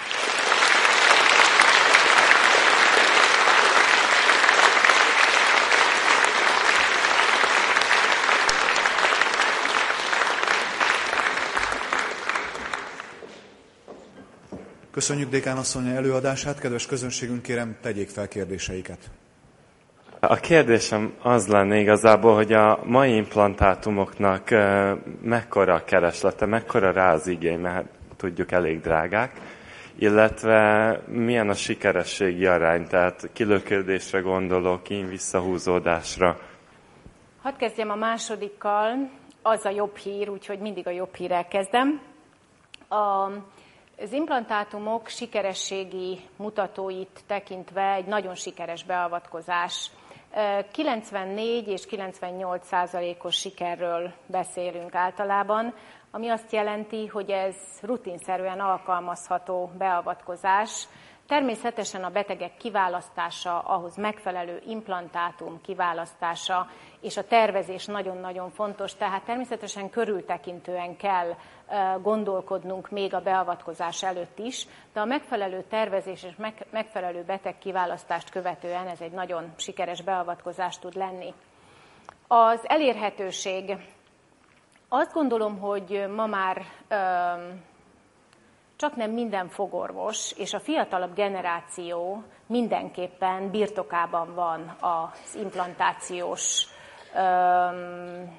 Köszönjük dékán asszony előadását, kedves közönségünk, kérem, tegyék fel kérdéseiket. A kérdésem az lenne igazából, hogy a mai implantátumoknak mekkora a kereslete, mekkora rá az igény, mert tudjuk elég drágák, illetve milyen a sikerességi arány, tehát kilöködésre gondolok, kín-visszahúzódásra. Hadd kezdjem a másodikkal, az a jobb hír, úgyhogy mindig a jobb hírrel kezdem. A Az implantátumok sikerességi mutatóit tekintve egy nagyon sikeres beavatkozás. kilencvennégy és kilencvennyolc százalékos sikerről beszélünk általában, ami azt jelenti, hogy ez rutinszerűen alkalmazható beavatkozás. Természetesen a betegek kiválasztása, ahhoz megfelelő implantátum kiválasztása és a tervezés nagyon-nagyon fontos, tehát természetesen körültekintően kell gondolkodnunk még a beavatkozás előtt is, de a megfelelő tervezés és megfelelő beteg kiválasztást követően ez egy nagyon sikeres beavatkozás tud lenni. Az elérhetőség Azt gondolom, hogy ma már öm, csak nem minden fogorvos, és a fiatalabb generáció mindenképpen birtokában van az implantációs, öm,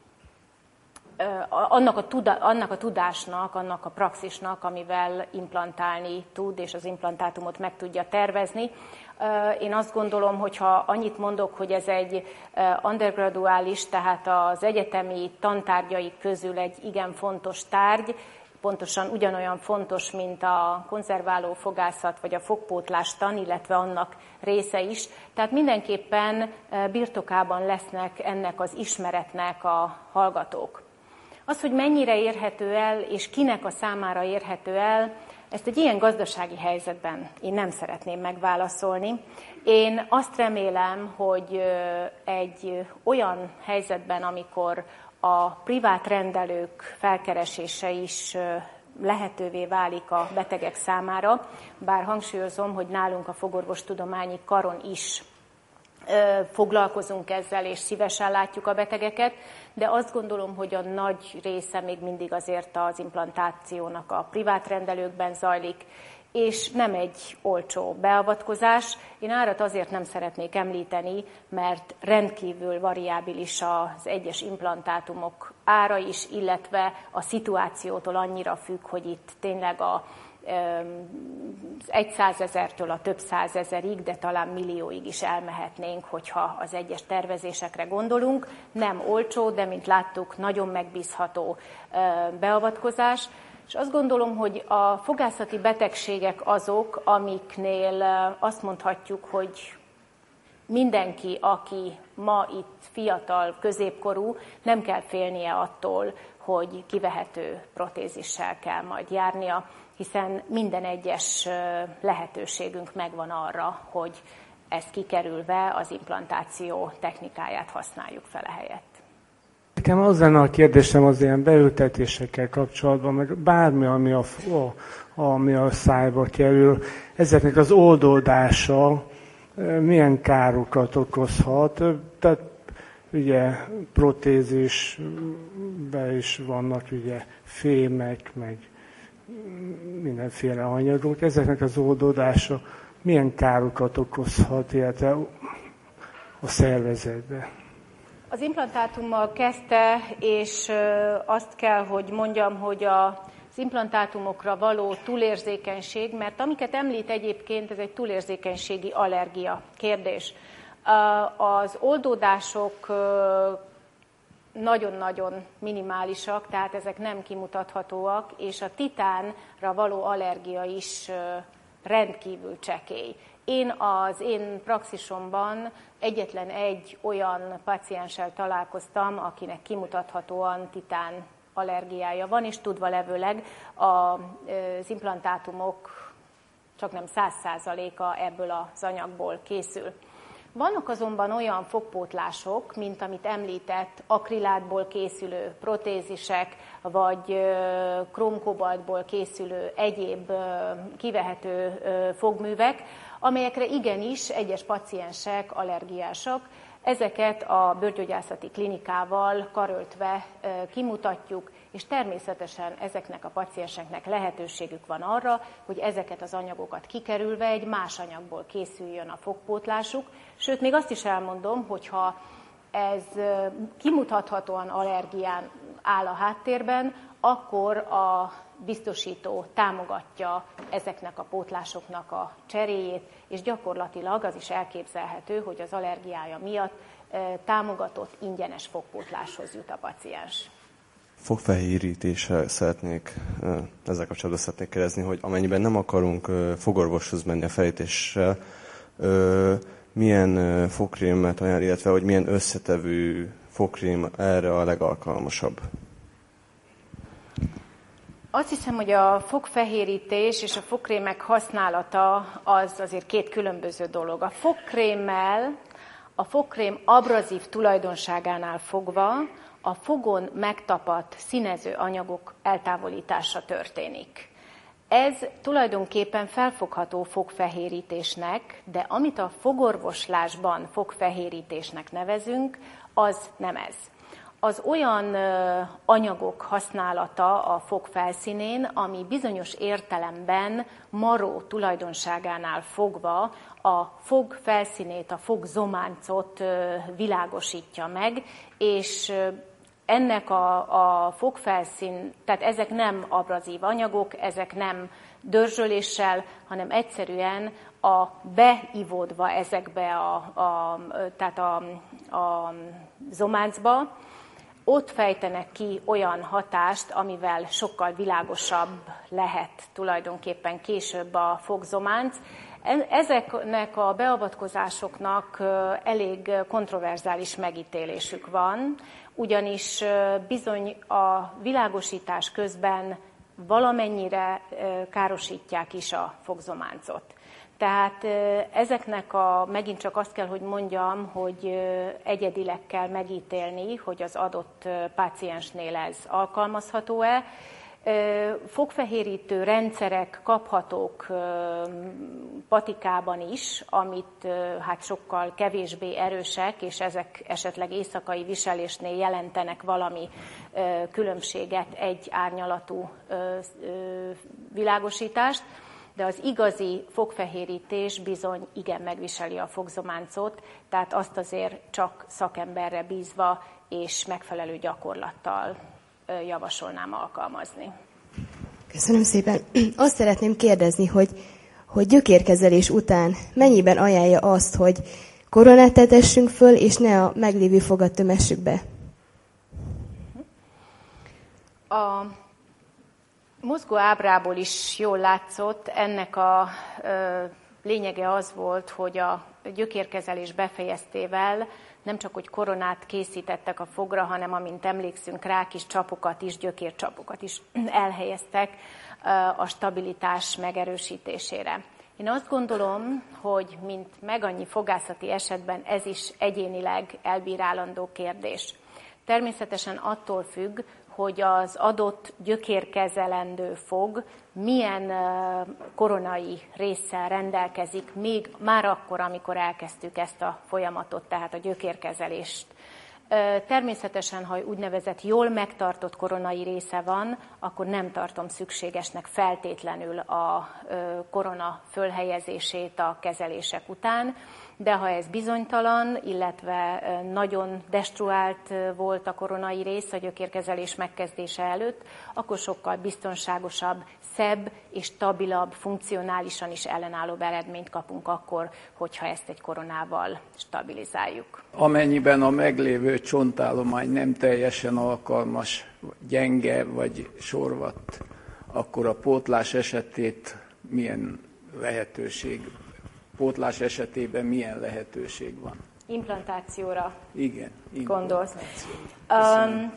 Annak a, tuda, annak a tudásnak, annak a praxisnak, amivel implantálni tud, és az implantátumot meg tudja tervezni. Én azt gondolom, hogy ha annyit mondok, hogy ez egy undergraduális, tehát az egyetemi tantárgyaik közül egy igen fontos tárgy, pontosan ugyanolyan fontos, mint a konzerváló fogászat vagy a fogpótlástan, illetve annak része is. Tehát mindenképpen birtokában lesznek ennek az ismeretnek a hallgatók. Az, hogy mennyire érhető el, és kinek a számára érhető el, ezt egy ilyen gazdasági helyzetben én nem szeretném megválaszolni. Én azt remélem, hogy egy olyan helyzetben, amikor a privát rendelők felkeresése is lehetővé válik a betegek számára, bár hangsúlyozom, hogy nálunk a fogorvostudományi karon is foglalkozunk ezzel, és szívesen látjuk a betegeket, de azt gondolom, hogy a nagy része még mindig azért az implantációnak a privát rendelőkben zajlik, és nem egy olcsó beavatkozás. Én árat azért nem szeretnék említeni, mert rendkívül variábilis az egyes implantátumok ára is, illetve a szituációtól annyira függ, hogy itt tényleg a egy százezertől a több százezerig, de talán millióig is elmehetnénk, hogyha az egyes tervezésekre gondolunk. Nem olcsó, de mint láttuk, nagyon megbízható beavatkozás. És azt gondolom, hogy a fogászati betegségek azok, amiknél azt mondhatjuk, hogy mindenki, aki ma itt fiatal, középkorú, nem kell félnie attól, hogy kivehető protézissel kell majd járnia, hiszen minden egyes lehetőségünk megvan arra, hogy ezt kikerülve az implantáció technikáját használjuk fel ehelyett. Nekem az lenne a kérdésem az ilyen beültetésekkel kapcsolatban, meg bármi, ami a, ami a szájba kerül, ezeknek az oldódása milyen károkat okozhat. Tehát ugye protézisben is vannak ugye fémek, meg mindenféle anyagok. Ezeknek az oldódása milyen károkat okozhat, illetve a szervezetbe? Az implantátummal kezdte, és azt kell, hogy mondjam, hogy az implantátumokra való túlérzékenység, mert amiket említ egyébként, ez egy túlérzékenységi allergia kérdés. Az oldódások nagyon-nagyon minimálisak, tehát ezek nem kimutathatóak, és a titánra való allergia is rendkívül csekély. Én az én praxisomban egyetlen egy olyan pacienssel találkoztam, akinek kimutathatóan titán allergiája van, és tudva levőleg az implantátumok csak nem száz százaléka ebből az anyagból készül. Vannak azonban olyan fogpótlások, mint amit említett, akrilátból készülő protézisek, vagy kromkobaltból készülő egyéb kivehető fogművek, amelyekre igenis egyes paciensek allergiásak. Ezeket a bőrgyógyászati klinikával karöltve kimutatjuk, és természetesen ezeknek a pacienseknek lehetőségük van arra, hogy ezeket az anyagokat kikerülve egy más anyagból készüljön a fogpótlásuk. Sőt, még azt is elmondom, hogyha ez kimutathatóan allergián áll a háttérben, akkor a biztosító támogatja ezeknek a pótlásoknak a cseréjét, és gyakorlatilag az is elképzelhető, hogy az allergiája miatt támogatott ingyenes fogpótláshoz jut a paciens. Fogfehérítésre szeretnék, ezzel kapcsolatban szeretnék kérdezni, hogy amennyiben nem akarunk fogorvoshoz menni a fehérítéssel, milyen fogkrémet ajánl, illetve hogy milyen összetevő fogkrém erre a legalkalmasabb? Azt hiszem, hogy a fogfehérítés és a fogkrémek használata az azért két különböző dolog. A fogkrémmel, a fogkrém abrazív tulajdonságánál fogva a fogon megtapadt színező anyagok eltávolítása történik. Ez tulajdonképpen felfogható fogfehérítésnek, de amit a fogorvoslásban fogfehérítésnek nevezünk, az nem ez. az olyan anyagok használata a fog felszínén, ami bizonyos értelemben maró tulajdonságánál fogva a fog felszínét, a fog zománcot világosítja meg, és ennek a, a fogfelszín, tehát ezek nem abrazív anyagok, ezek nem dörzsöléssel, hanem egyszerűen a beivódva ezekbe a, a, tehát a, a zománcba, ott fejtenek ki olyan hatást, amivel sokkal világosabb lehet tulajdonképpen később a fogzománc. Ezeknek a beavatkozásoknak elég kontroverzális megítélésük van, ugyanis bizony a világosítás közben valamennyire károsítják is a fogzománcot. Tehát ezeknek a, megint csak azt kell, hogy mondjam, hogy egyedileg kell megítélni, hogy az adott páciensnél ez alkalmazható-e. Fogfehérítő rendszerek kaphatók patikában is, amit hát sokkal kevésbé erősek, és ezek esetleg éjszakai viselésnél jelentenek valami különbséget, egy árnyalatú világosítást, de az igazi fogfehérítés bizony igen megviseli a fogzománcot, tehát azt azért csak szakemberre bízva és megfelelő gyakorlattal javasolnám alkalmazni. Köszönöm szépen. Azt szeretném kérdezni, hogy, hogy gyökérkezelés után mennyiben ajánlja azt, hogy koronát tetessünk föl, és ne a meglévő fogat tömessük be? A mozgó ábrából is jól látszott, ennek a ö, lényege az volt, hogy a gyökérkezelés befejeztével nem csak, hogy koronát készítettek a fogra, hanem amint emlékszünk rá, kis csapokat is, gyökércsapokat is elhelyeztek a stabilitás megerősítésére. Én azt gondolom, hogy mint meg annyi fogászati esetben ez is egyénileg elbírálandó kérdés. Természetesen attól függ, hogy az adott gyökérkezelendő fog milyen koronai résszel rendelkezik, még már akkor, amikor elkezdtük ezt a folyamatot, tehát a gyökérkezelést. Természetesen, ha úgynevezett jól megtartott koronai része van, akkor nem tartom szükségesnek feltétlenül a korona fölhelyezését a kezelések után, de ha ez bizonytalan, illetve nagyon destruált volt a koronai rész a gyökérkezelés megkezdése előtt, akkor sokkal biztonságosabb, szebb és stabilabb, funkcionálisan is ellenállóbb eredményt kapunk akkor, hogyha ezt egy koronával stabilizáljuk. Amennyiben a meglévő csontállomány nem teljesen alkalmas, gyenge vagy sorvadt, akkor a pótlás esetét milyen lehetőség, pótlás esetében milyen lehetőség van? Implantációra Igen, gondolsz. Um,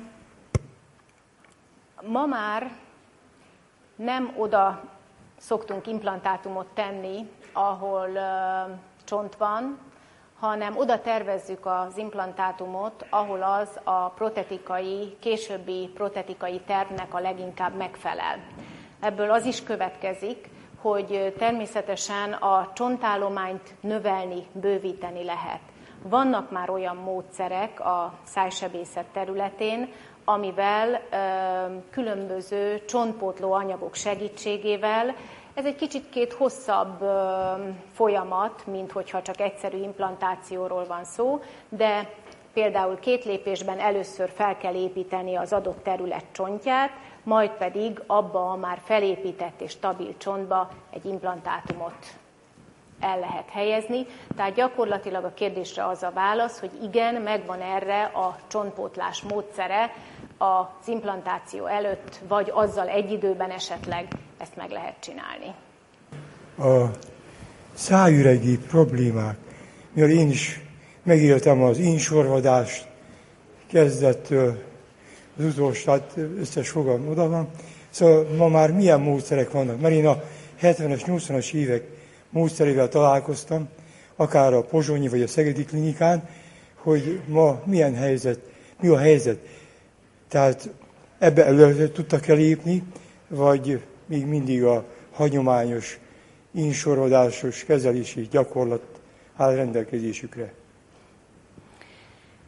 ma már nem oda szoktunk implantátumot tenni, ahol uh, csont van, hanem oda tervezzük az implantátumot, ahol az a protetikai, későbbi protetikai tervnek a leginkább megfelel. Ebből az is következik, hogy természetesen a csontállományt növelni, bővíteni lehet. Vannak már olyan módszerek a szájsebészet területén, amivel ö, különböző csontpótló anyagok segítségével, ez egy kicsit hosszabb ö, folyamat, mint hogyha csak egyszerű implantációról van szó, de például két lépésben először fel kell építeni az adott terület csontját, majd pedig abba a már felépített és stabil csontba egy implantátumot el lehet helyezni. Tehát gyakorlatilag a kérdésre az a válasz, hogy igen, megvan erre a csontpótlás módszere az implantáció előtt, vagy azzal egy időben esetleg ezt meg lehet csinálni. A szájüregi problémák, mivel én is megéltem az insorvadást, kezdettől az utolsó, tehát összes fogam oda van. Szóval ma már milyen módszerek vannak? Mert én a hetvenes, nyolcvanas évek módszerével találkoztam, akár a pozsonyi vagy a szegedi klinikán, hogy ma milyen helyzet, mi a helyzet. Tehát ebbe előre tudtak elépni, vagy még mindig a hagyományos, insorodásos kezelési gyakorlat áll rendelkezésükre.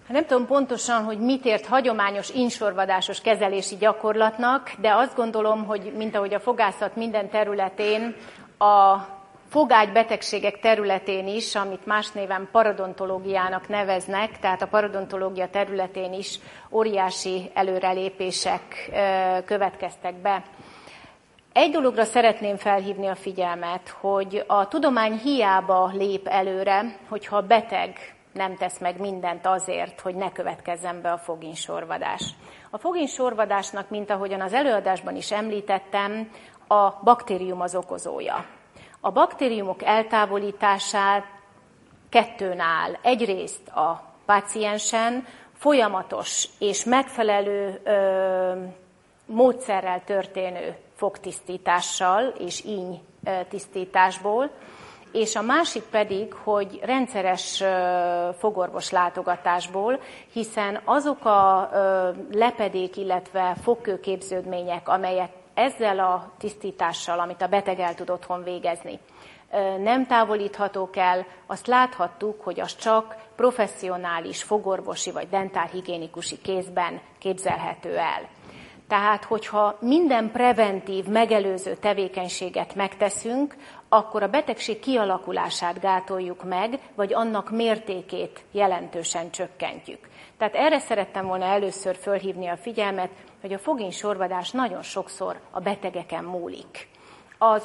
Nem tudom pontosan, hogy mit ért hagyományos insorvadásos kezelési gyakorlatnak, de azt gondolom, hogy mint ahogy a fogászat minden területén, a fogágybetegségek területén is, amit más néven paradontológiának neveznek, tehát a paradontológia területén is óriási előrelépések következtek be. Egy dologra szeretném felhívni a figyelmet, hogy a tudomány hiába lép előre, hogyha a beteg nem tesz meg mindent azért, hogy ne következzen be a fogintsorvadás. A fogintsorvadásnak, mint ahogyan az előadásban is említettem, a baktérium az okozója. A baktériumok eltávolítását kettőn áll. Egyrészt a páciensen folyamatos és megfelelő ö, módszerrel történő fogtisztítással és íny tisztításból, és a másik pedig, hogy rendszeres fogorvos látogatásból, hiszen azok a lepedék, illetve fogkőképződmények, amelyek ezzel a tisztítással, amit a beteg el tud otthon végezni, nem távolíthatók el, azt láthattuk, hogy az csak professzionális fogorvosi vagy dentálhigiénikusi kézben képzelhető el. Tehát, hogyha minden preventív, megelőző tevékenységet megteszünk, akkor a betegség kialakulását gátoljuk meg, vagy annak mértékét jelentősen csökkentjük. Tehát erre szerettem volna először fölhívni a figyelmet, hogy a fogintsorvadás nagyon sokszor a betegeken múlik. Az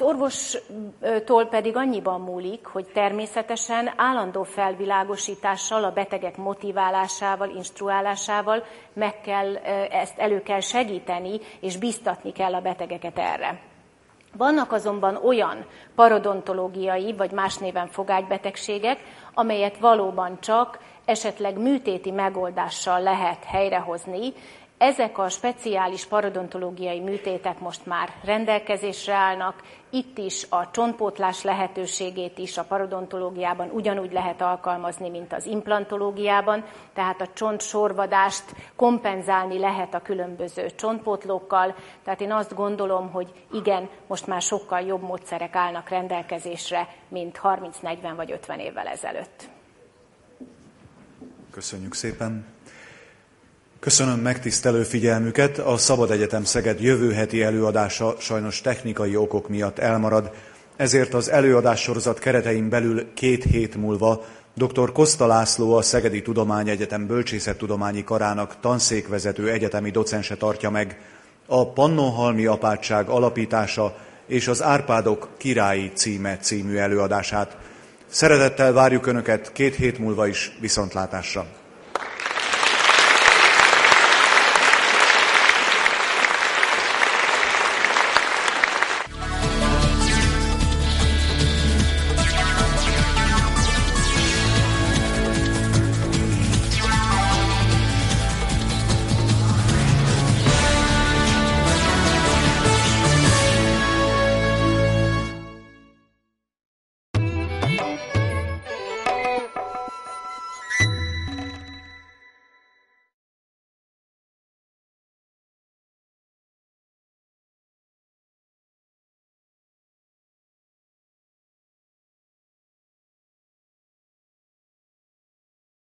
orvostól pedig annyiban múlik, hogy természetesen állandó felvilágosítással, a betegek motiválásával, instruálásával meg kell, ezt elő kell segíteni, és biztatni kell a betegeket erre. Vannak azonban olyan parodontológiai, vagy más néven fogágybetegségek, amelyet valóban csak esetleg műtéti megoldással lehet helyrehozni. Ezek a speciális parodontológiai műtétek most már rendelkezésre állnak. Itt is a csontpótlás lehetőségét is a parodontológiában ugyanúgy lehet alkalmazni, mint az implantológiában, tehát a csontsorvadást kompenzálni lehet a különböző csontpótlókkal. Tehát én azt gondolom, hogy igen, most már sokkal jobb módszerek állnak rendelkezésre, mint harminc, negyven vagy ötven évvel ezelőtt. Köszönjük szépen! Köszönöm megtisztelő figyelmüket, a Szabad Egyetem Szeged jövő heti előadása sajnos technikai okok miatt elmarad, ezért az előadássorozat keretein belül két hét múlva dr. Koszta László, a Szegedi Tudományegyetem Bölcsészettudományi Karának tanszékvezető egyetemi docense tartja meg a Pannonhalmi Apátság alapítása és az Árpádok királyi címe című előadását. Szeretettel várjuk Önöket két hét múlva is, viszontlátásra!